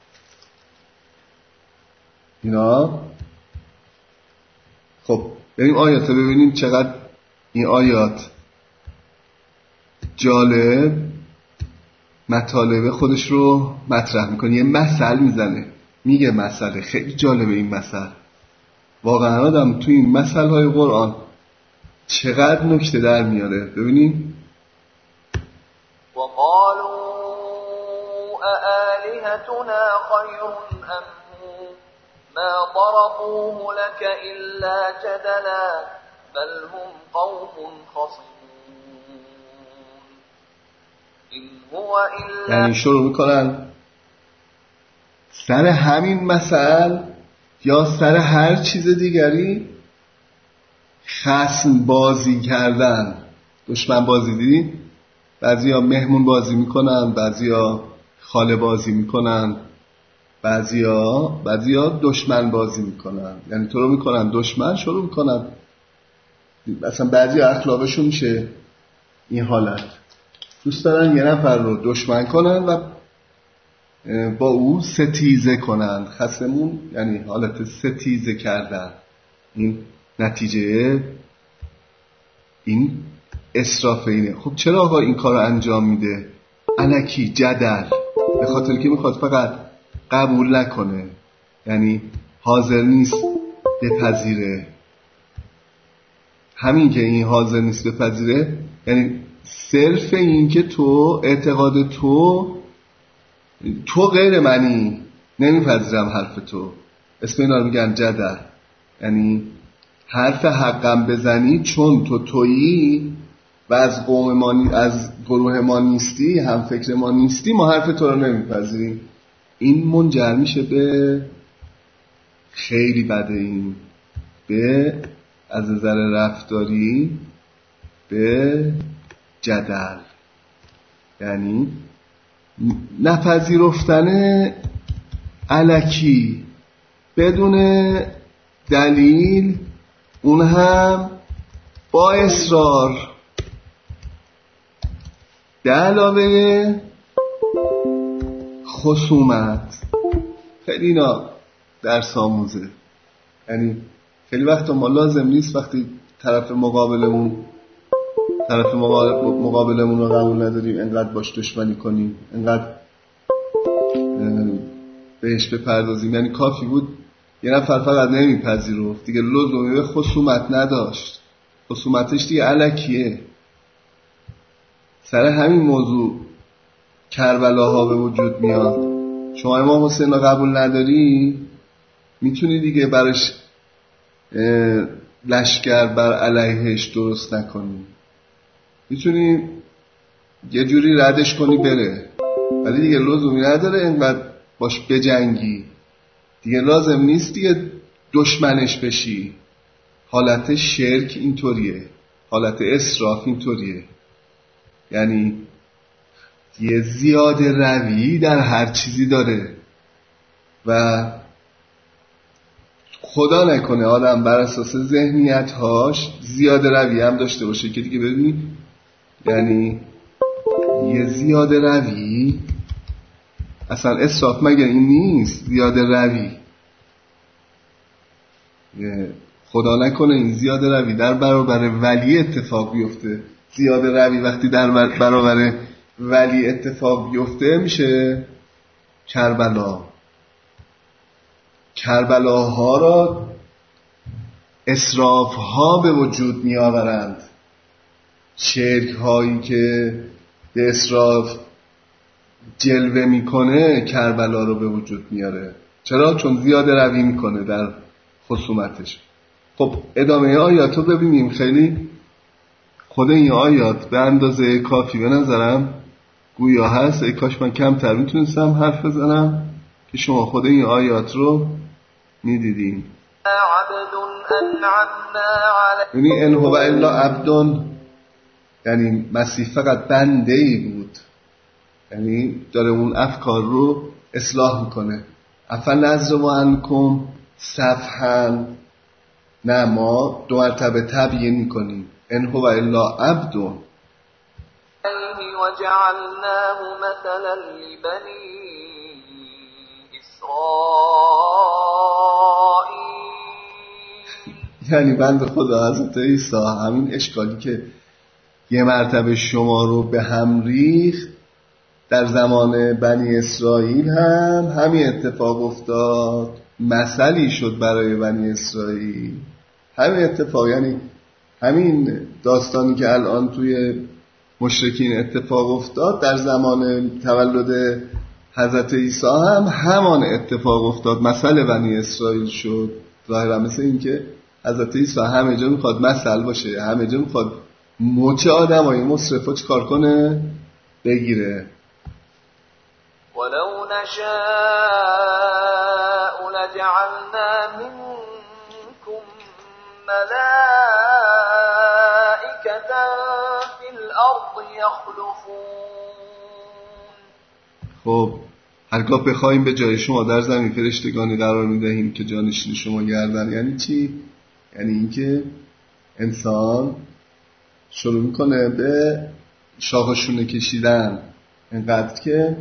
Speaker 1: اینا. خب بریم آیات رو ببینیم چقدر این آیات جالب مطالب خودش رو مطرح میکنه. یه مثل میزنه، میگه مسئله خیلی جالبه این مثل. واقعا آدم تو این مثل های قرآن چقدر نکته در میاره. ببینیم
Speaker 2: وقالوا أآلهتنا خير أم هو ما ضربوه لك إلا جدلا بل هم قوم خصمون إن هو إلا.
Speaker 1: یعنی شروع میکنن سر همین مثل یا سر هر چیز دیگری خصم بازی کردن، دشمن بازی. دیدین بعضیا مهمون بازی میکنن، بعضیا خاله بازی میکنن، بعضیا بعضیا دشمن بازی میکنن. یعنی تو رو میکنن دشمن، شروع میکنن مثلا بعضیا اخلاقشون میشه این حالت، دوست دارن یه نفر رو دشمن کنن و با او ستیزه کنن. خصمون یعنی حالت ستیزه کردن. این نتیجه این اسراف اینه. خب چرا آقا این کار رو انجام میده؟ الکی جدل، به خاطر که میخواد فقط قبول نکنه، یعنی حاضر نیست بپذیره. همین که این حاضر نیست بپذیره یعنی صرف این که تو اعتقاد تو تو غیر منی، نمیپذیرم حرف تو. اسم اینا رو میگن جدل. یعنی حرف حقم بزنی چون تو تویی و از قوم ما از گروه ما نیستی، هم فکر ما نیستی، ما حرف تو رو نمیپذیریم. این منجر میشه به خیلی بده، این به از نظر رفتاری به جدل، یعنی نپذیرفتن الکی بدون دلیل، اون هم با اصرار، به علاوه خصومت. خیلی اینا درس آموزه. یعنی خیلی وقت ما لازم نیست وقتی طرف مقابلمون طرف مقابلمون رو قبول نداریم انقدر باش دشمنی کنیم، انقدر بهش بپردازیم. یعنی کافی بود یه نفر فقط نمیپذیرفت دیگه، لزومی به خصومت نداشت. خصومتش دیگه الکیه. سر همین موضوع کربلاها به وجود میاد. شما امام حسین رو قبول نداری، میتونی دیگه برش لشکر بر علیهش درست نکنی، میتونی یه جوری ردش کنی بره، ولی دیگه لزومی نداره اینقدر باش بجنگی. دیگه لازم نیست دیگه دشمنش بشی. حالت شرک اینطوریه، حالت اسراف اینطوریه. یعنی یه زیاده روی در هر چیزی داره و خدا نکنه آدم بر اساس ذهنیت هاش زیاده روی هم داشته باشه که دیگه ببینی، یعنی یه زیاده روی اصلا اسراف مگر این نیست؟ زیاده روی، خدا نکنه این زیاده روی در برابر ولی اتفاق بیفته. زیاده روی وقتی در برابر ولی اتفاق بیفته میشه کربلا. کربلاها را اسراف ها به وجود می آورند. شرک هایی که به اسراف جلوه میکنه کربلا رو به وجود میاره. چرا؟ چون زیاده روی میکنه در خصومتش. خب ادامه آیات رو ببینیم. خیلی خود این آیات به اندازه کافی به نظرم گویا هست. ای کاش من کمتر میتونستم حرف بزنم که شما خود این آیات رو میدیدین. یعنی ان هو الا عبد، یعنی مسیح فقط بنده ای بود. یعنی داره اون افکار رو اصلاح میکنه. افلا نظر و انکم صفحا، نه، ما دو مرتبه تبیین میکنیم ان هو الا عبد
Speaker 2: وجعلناه مثلا لبنی اسرائیل.
Speaker 1: یعنی بنده خدا حضرت عیسی همین اشکالی که یه مرتبه شما رو به هم ریخت در زمان بنی اسرائیل هم همین اتفاق افتاد، مثلی شد برای بنی اسرائیل. همین اتفاق، یعنی همین داستانی که الان توی مشرکین اتفاق افتاد در زمان تولد حضرت عیسی هم همان اتفاق افتاد، مثل بنی اسرائیل شد. ظاهرا مثل این که حضرت عیسی همه جا میخواد مثل باشه، همه جا میخواد موچه آدم های مصرفا چی کار کنه؟ بگیره.
Speaker 2: ولو نشاء لجعلنا منكم ملائكة في الأرض يخلفون.
Speaker 1: خب هرگاه بخوایم به جای شما در زمین فرشتگانی قرار میدهیم که جانشین شما گردن. یعنی چی؟ یعنی اینکه انسان شروع میکنه به شاخشونه کشیدن، اینقدر که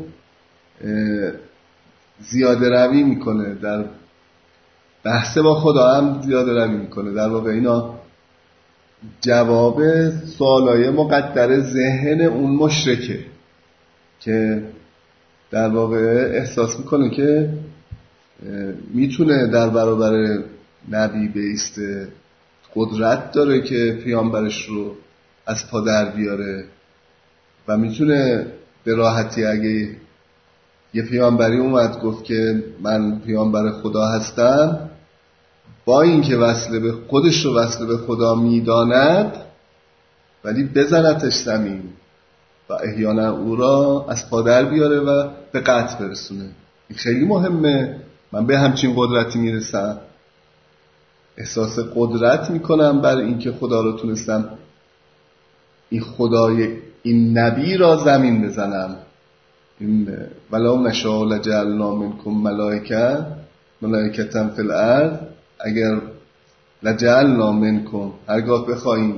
Speaker 1: زیاده روی میکنه، در بحث با خدا هم زیاده روی میکنه. در واقع اینا جواب سوالای مقدر ذهن اون مشرکه که در واقع احساس میکنه که میتونه در برابر نبی بایسته، قدرت داره که پیامبرش رو از پا در بیاره و میتونه به راحتی اگه یه پیامبری اومد گفت که من پیامبر خدا هستم، با اینکه وصله به خودش رو وصله به خدا میداند ولی بزنتش زمین و احیانا او را از پا در بیاره و به قتل برسونه. این خیلی مهمه. من به همچین قدرتی میرسم، احساس قدرت میکنم بر اینکه خدا رو تونستم این خدای این نبی را زمین بزنم. این ولو نشاء لجعلنا منکم ملائکه ملائکة فی الارض، اگر لجعلنا منکم، هرگاه بخوایم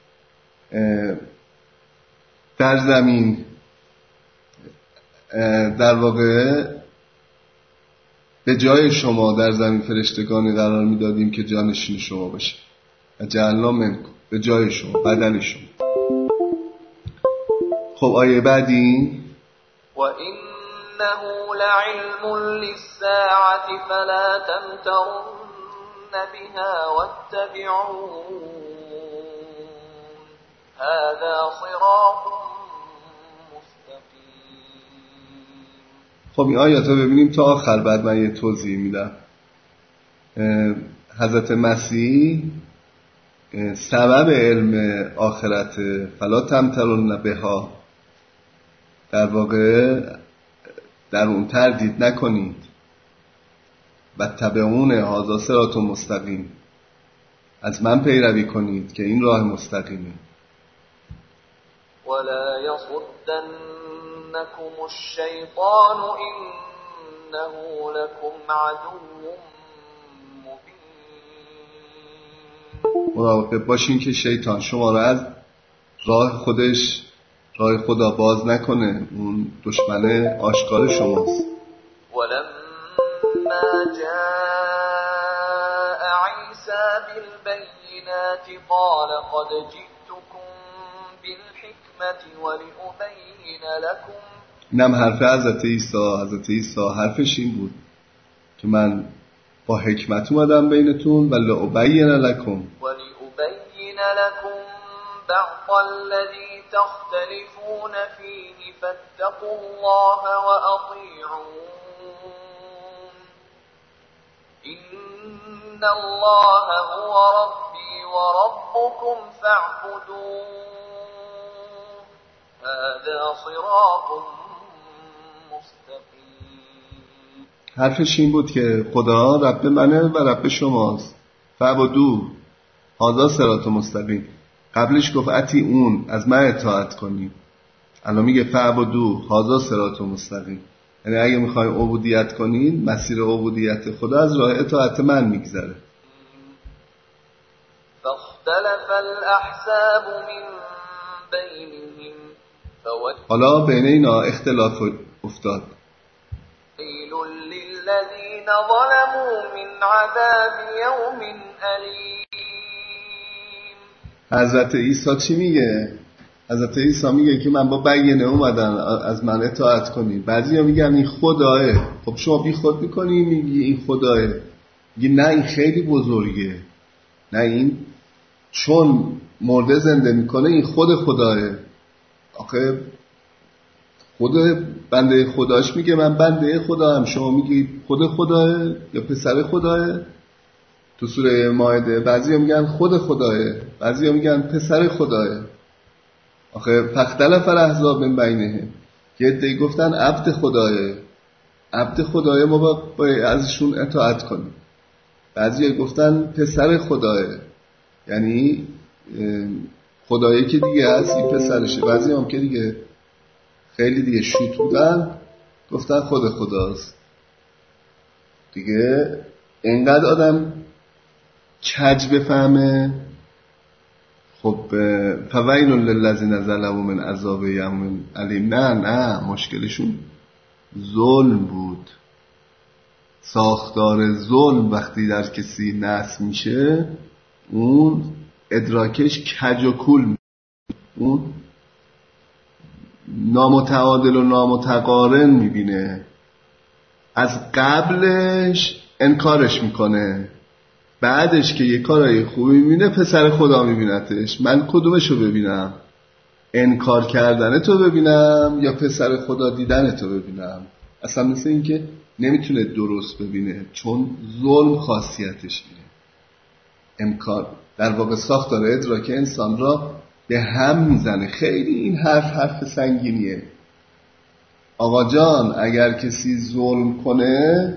Speaker 1: در زمین در واقع به جای شما در زمین فرشتگانی قرار میدادیم که جانشین شما باشه. لجعلنا منکم، به جای شما، بدل شما. خب آیه بعدی
Speaker 2: وَإِنَّهُ لَعِلْمٌ لِلسَّاعَةِ فَلَا تَمْتَرُنَّ بِهَا وَاتَّبِعُونِ هَذَا صِرَاطٌ مُسْتَقِيمٌ.
Speaker 1: خب این آیات رو ببینیم تا آخر، بعد من یه توضیح میدم. حضرت مسیح سبب علم آخرت فلا تمترن بها، در واقع در اون تردید نکنید و تبعون هذا صراط مستقیم، از من پیروی کنید که این راه مستقیمه.
Speaker 2: ولا يصدنكم الشيطان إنه لكم عدو مبين.
Speaker 1: مراقب باشین که شیطان شما را از راه خودش، راه خدا باز نکنه. اون دشمن آشکار شماست.
Speaker 2: ولما جاء عيسى بالبينات قال قد جئتكم بالحكمة ولأبين لكم.
Speaker 1: اینم حرف حضرت عیسی. حضرت عیسی حرفش این بود که من با حکمت اومدم بینتون و لأبین لکم
Speaker 2: ولأبین لکم بعض الذی تختلفون فيه فاتقوا الله وأطيعون إن الله هو ربي وربكم فاعبدوه هذا صراط مستقیم.
Speaker 1: حرفش این بود که خدا رب منه و رب شماست. فعبدو هذا صراط مستقیم. قبلش گفت اتی اون، از من اطاعت کنید. الان میگه فعبدو هذا صراط مستقیم. یعنی اگه میخوایم عبودیت کنید، مسیر عبودیت خدا از راه اطاعت من میگذره.
Speaker 2: فاختلف الأحزاب من بينهم
Speaker 1: حالا بین اینا اختلاف افتاد.
Speaker 2: ويل للذين ظلموا من عذاب يوم أليم.
Speaker 1: حضرت عیسی چی میگه؟ حضرت عیسی میگه که من با بیانیه اومدم از من اطاعت کنی. بعضیا میگن این خداه. خب شما بی خود میکنی میگی این خداه. میگی نه این خیلی بزرگه. نه این چون مرده زنده میکنه این خود خداه. آخه خود بنده خداش میگه من بنده خدا هم، شما میگی خود خداه یا پسر خداه؟ تو سوره مائده بعضیا میگن خود خداه، بعضیا میگن پسر خداه. آخه فختلف الاحزاب من بینهم، یه عده‌ای گفتن عبد خداه، عبد خداه ما باید ازشون اطاعت کنیم. بعضیا گفتن پسر خداه، یعنی خدایی که دیگه هست این پسرشه. بعضی هم که دیگه خیلی دیگه شوت بودن گفتن خود خداست دیگه. اینقدر آدم کج بفهمه. خب فویل للذین ظلموا من عذاب یوم علیم. نه نه مشکلشون ظلم بود. ساختار ظلم وقتی در کسی نصب میشه اون ادراکش کج و کول، اون نامتعادل و نامتقارن میبینه. از قبلش انکارش میکنه، بعدش که یه کارای خوبی میبینه پسر خدا میبینتش. من کدومشو ببینم؟ انکار کردن تو ببینم یا پسر خدا دیدن تو ببینم؟ اصلا مثل این که نمیتونه درست ببینه، چون ظلم خاصیتش اینه. امکان در واقع ساختار ادراک انسان را به هم میزنه. خیلی این حرف حرف سنگینیه. آقا جان اگر کسی ظلم کنه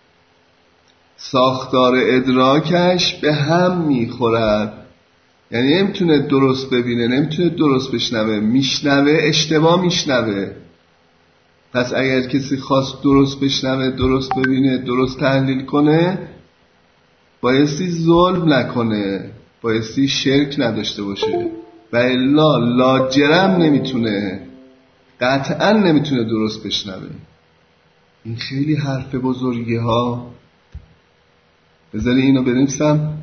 Speaker 1: ساختار ادراکش به هم میخورد، یعنی نمیتونه درست ببینه، نمیتونه درست بشنوه، میشنوه اشتباه میشنوه. پس اگر کسی خواست درست بشنوه، درست ببینه، درست تحلیل کنه، بایستی ظلم نکنه، بایستی شرک نداشته باشه و الا لاجرم نمیتونه، قطعا نمیتونه درست بشنوه. این خیلی حرف بزرگی ها. بذاری اینو بنویسم،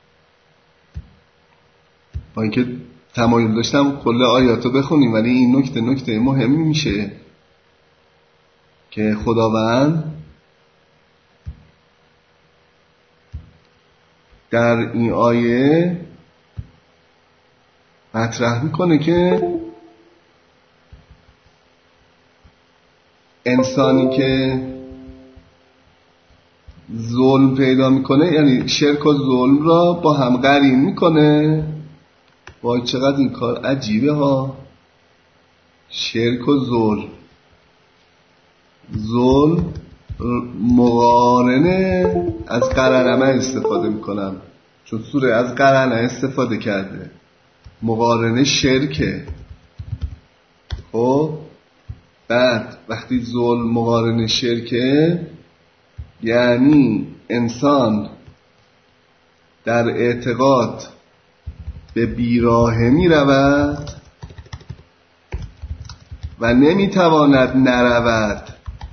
Speaker 1: با اینکه تمایل داشتم کل آیاتو بخونیم، ولی این نکته نکته مهمی میشه که خداوند در این آیه مطرح میکنه که انسانی که ظلم پیدا میکنه، یعنی شرک و ظلم را با هم قرین میکنه. وای چقدر این کار عجیبه ها. شرک و ظلم، ظلم مقارنه از قرنمه استفاده میکنم، چون سوره از قرنه استفاده کرده. مقارنه شرکه. خب بعد وقتی ظلم مقارنه شرکه، یعنی انسان در اعتقاد به بیراهه می رود و نمی تواند نرود.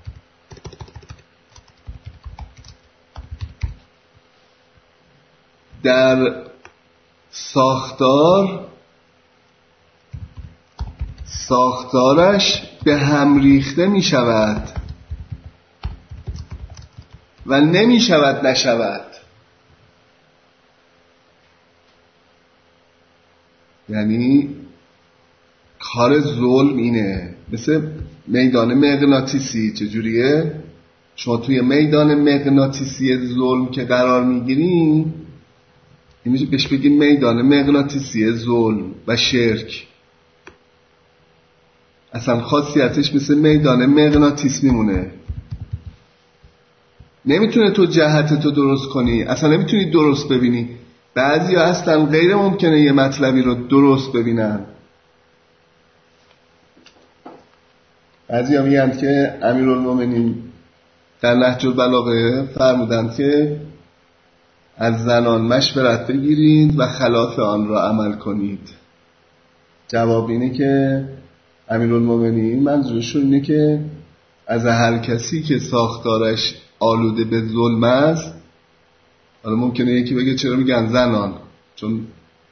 Speaker 1: در ساختار ساختارش به هم ریخته می شود و نمی شود نشود. یعنی کار ظلم اینه. مثل میدان مغناطیسی. چجوریه؟ شما توی میدان مغناطیسی ظلم که قرار میگیری، اینجا بهش بگیم میدان مغناطیسی ظلم و شرک. اصلا خاصیتش مثل میدان مغناطیس میمونه. نمیتونه تو جهت تو درست کنی، اصلا نمیتونی درست ببینی. بعضی ها اصلا غیر ممکنه یه مطلبی رو درست ببینن. بعضی ها میگن که امیرالمومنین در نهج البلاغه فرمودند که از زنان مشورت بگیرید و خلاف آن را عمل کنید. جواب اینه که امیرالمومنین منظورشون اینه که از هر کسی که ساختارش آلوده به ظلم است، حالا ممکنه یکی بگه چرا میگن زنان، چون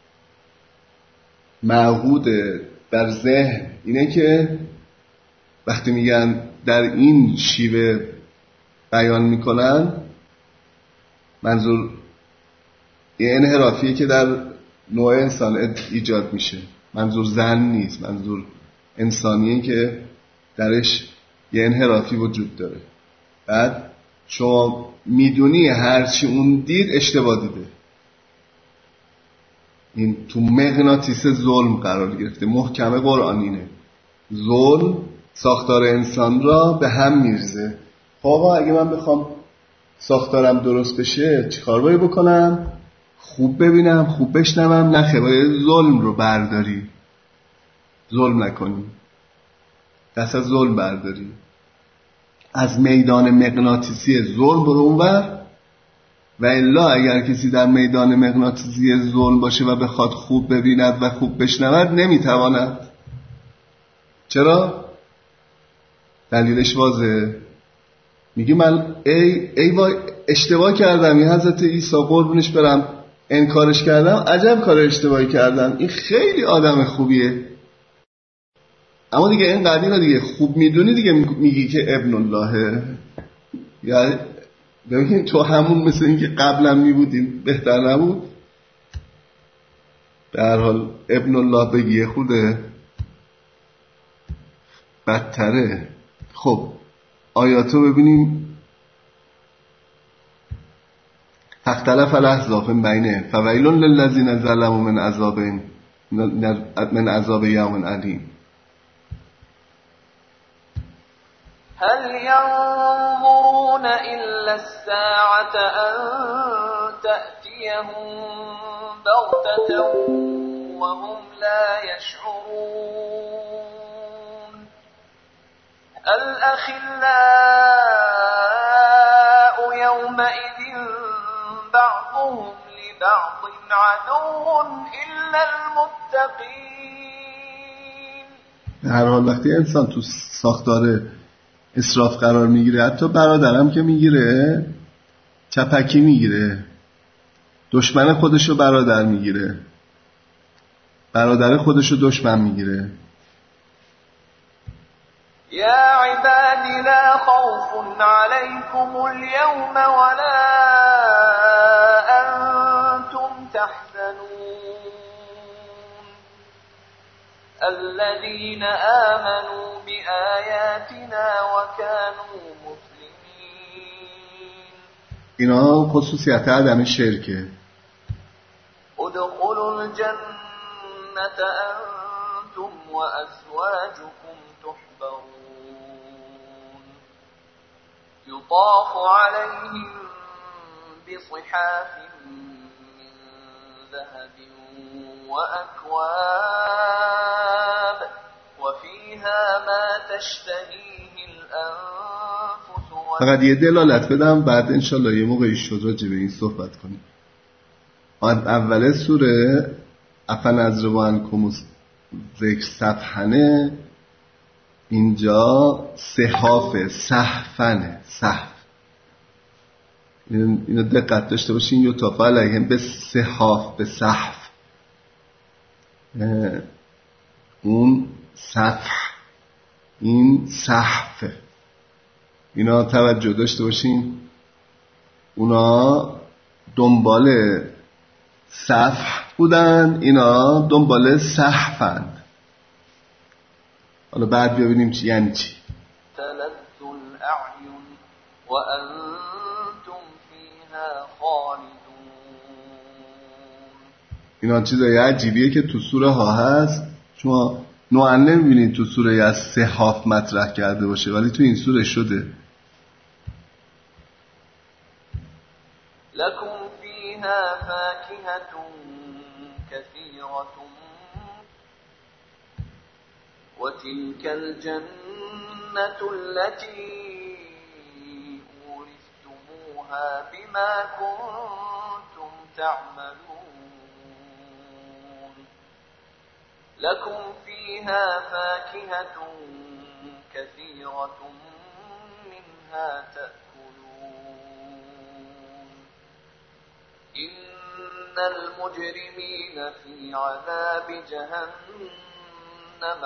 Speaker 1: معقود در ذهن اینه که وقتی میگن در این شیوه بیان میکنن، منظور یه انحرافیه که در نوع انسان ایجاد میشه. منظور زن نیست، منظور انسانیه که درش یه انحرافی وجود داره. بعد شما میدونی هرچی اون دید اشتباه دیده. این تو مغناطیس ظلم قرار گرفته. محکم قرآن اینه، ظلم ساختار انسان را به هم میرزه. خب اگه من بخوام ساختارم درست بشه چیکار باید بکنم؟ خوب ببینم، خوب بشنوم، نخه باید ظلم رو برداری، ظلم نکنی، دست از ظلم برداری، از میدان مغناطیسی ظلم برو اونور. و الا اگر کسی در میدان مغناطیسی ظلم باشه و بخواد خوب ببیند و خوب بشنود نمیتواند. چرا؟ دلیلش واضحه. میگه من ای ای وای اشتباه کردم، این حضرت عیسی قربونش برم انکارش کردم، عجب کار اشتباهی کردم، این خیلی آدم خوبیه. اما دیگه این قدیمه دیگه خوب میدونی دیگه میگی که ابن اللهه. یعنی ببین تو همون مثل این که قبلا میبودیم بهتر نبود؟ به هر حال ابن الله بگیه خوده بدتره. خب آیاتو ببینیم. فاختلف الاحزاب بینه فویل للذین ظلموا من عذاب من عذاب یوم علیم.
Speaker 2: هل ينظرون إلا الساعة أن تأتيهم بغتة وهم لا يشعرون. الأخلاء يومئذ بعضهم لبعض عدو إلا المتقين.
Speaker 1: هر حال وقتی انسان تو ساختار اسراف قرار میگیره، حتی برادرم که میگیره چپکی میگیره، دشمن خودشو برادر میگیره، برادر خودشو دشمن میگیره.
Speaker 2: یا عبادی لا خوف علیکم اليوم ولا انتم تحزنون الذين آمنوا بآياتنا وكانوا مسلمين.
Speaker 1: اینا خصوصیت عدم شرکه.
Speaker 2: ادخلوا الجنة أنتم وأزواجكم تحبرون يطاف عليهم بصحاف من ذهب وأكواب وفيها ما تشتهيه الأنفس.
Speaker 1: فقط یه دلالت بدم بعد انشالله یه موقعی شد راجع به این صحبت کنیم. اول سوره افن از روان ذکر صفحنه، اینجا صحاف صحفنه، صحف. اینو دقت داشته باشین. یطاف علیهم به صحاف، به صحف، اون صفح، این صحف. اینا توجه داشته باشین. اونا دنبال صفح بودن، اینا دنبال صحفن. حالا بعد ببینیم چی یعنی چی.
Speaker 2: تلذ الاعین وانتم فیها خالدون.
Speaker 1: اینا چیزای عجیبیه که تو سوره ها هست. شما نوعا نمیبینید تو سوره از صحاف مطرح کرده باشه، ولی تو این سوره شده.
Speaker 2: لكم فيها فاكهة كثيرة وتلك الجنة التي أورثتموها بما كنتم تعملون لكم فيها فاكهة كثيرة منها تأكلون إن المجرمين في عذاب جهنم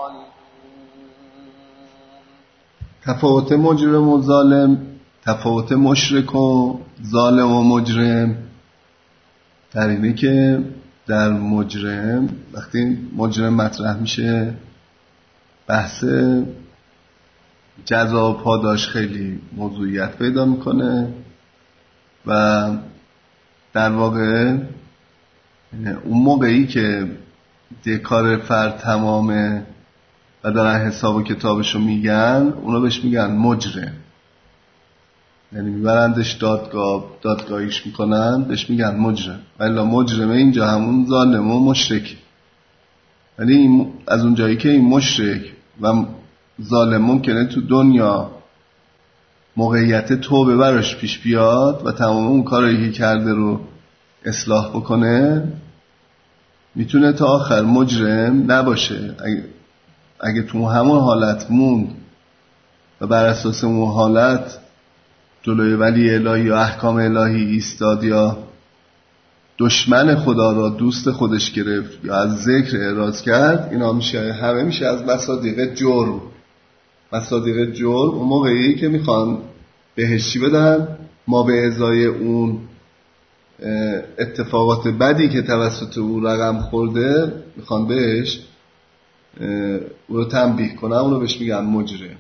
Speaker 2: خالدون.
Speaker 1: تفاوت مجرم و ظالم، تفاوت مشرک و ظالم و مجرم در اینه که در مجرم وقتی مجرم مطرح میشه بحث جزا و پاداش خیلی موضوعیت پیدا میکنه و در واقع اون موقعی که کار فرد تمامه و دارن حساب و کتابشو میگن اونا بهش میگن مجرم، یعنی میبرندش دادگاه دادگاهیش میکنن بهش میگن مجرم. ولی مجرمه اینجا همون ظالم و مشرک، ولی از اون جایی که این مشرک و ظالم ممکنه تو دنیا موقعیت توبه براش پیش بیاد و تمام اون کارایی که کرده رو اصلاح بکنه، میتونه تا آخر مجرم نباشه. اگه, اگه تو همون حالت موند و بر اساس اون حالت جلوی ولی الهی یا احکام الهی ایستاد یا دشمن خدا را دوست خودش گرفت یا از ذکر اعراض کرد، اینا میشه همه میشه از مصادیق جرم. مصادیق جرم اون موقعی که میخوان بهشی بدن، ما به ازای اون اتفاقات بدی که توسط او رقم خورده میخوان بهش او رو تنبیه کنن، اون رو بهش میگن مجرم.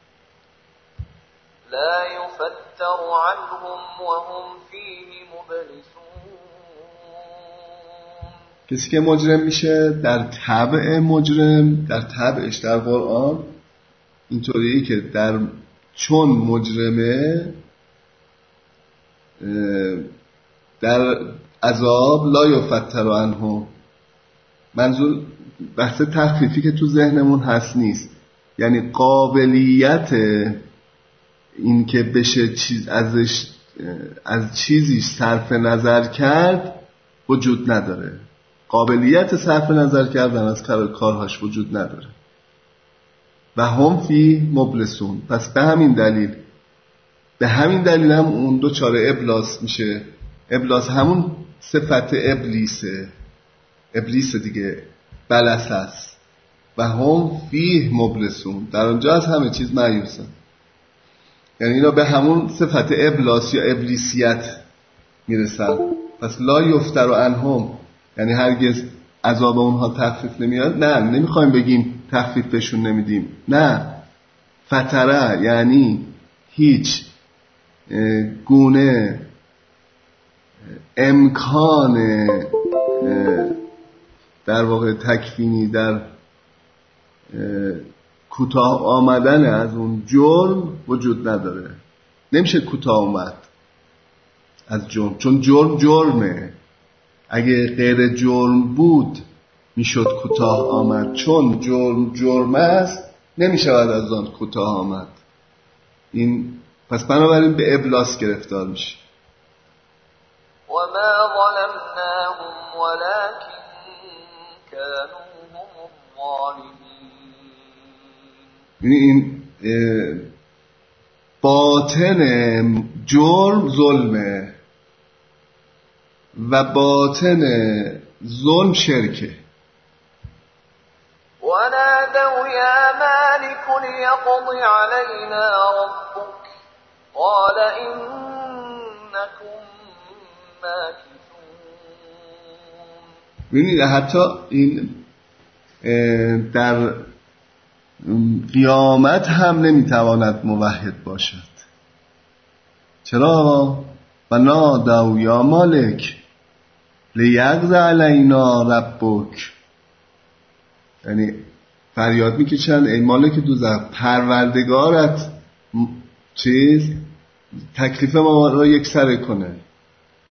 Speaker 2: لا يفتر عنهم وهم فيه مبلسون.
Speaker 1: کسی که مجرم میشه در طبع مجرم، در طبعش در قرآن اینطوریه که در چون مجرمه در عذاب لا یفتر عنهم. منظور بحث تخفیفی که تو ذهنمون هست نیست، یعنی قابلیت این که بشه چیز ازش از چیزی صرف نظر کرد وجود نداره. قابلیت صرف نظر کردن از کارهاش وجود نداره. و هم فی مبلسون. پس به همین دلیل به همین دلیل هم اون دو چاره ابلاس میشه. ابلاس همون صفت ابلیسه، ابلیس دیگه، بلس هست. و هم فی مبلسون، در اونجا از همه چیز مایوسن. یعنی اینا به همون صفت ابلاس یا ابلیسیت میرسن. پس لا یفتر عنهم، یعنی هرگز عذاب اونها تخفیف نمیاد. نه، نمیخوایم بگیم تخفیف بهشون نمیدیم، نه. فتره یعنی هیچ گونه امکان در واقع تکفینی در کوتاه آمدن از اون جرم وجود نداره. نمیشه کوتاه اومد از جرم، چون جرم جرمه. اگه غیر جرم بود میشد کوتاه آمد، چون جرم جرم است نمیشود از آن کوتاه آمد. این پس بنابراین به ابلاس گرفتار میشه.
Speaker 2: و ما ظلمناهم ولكن كانوا هم الظالمین.
Speaker 1: یعنی این باطن جرم ظلمه و باطن ظلم شرکه.
Speaker 2: ونادوا يا مالك ليقض علينا ربك قال إنكم ماكثون.
Speaker 1: ببینید حتی این در قیامت هم نمیتواند موحد باشد. چرا؟ و نادوا یا مالک لیقض علینا ربک، یعنی فریاد میکشن ای مالک دوزخ، پروردگارت چیز تکلیف ما را یک سره کنه.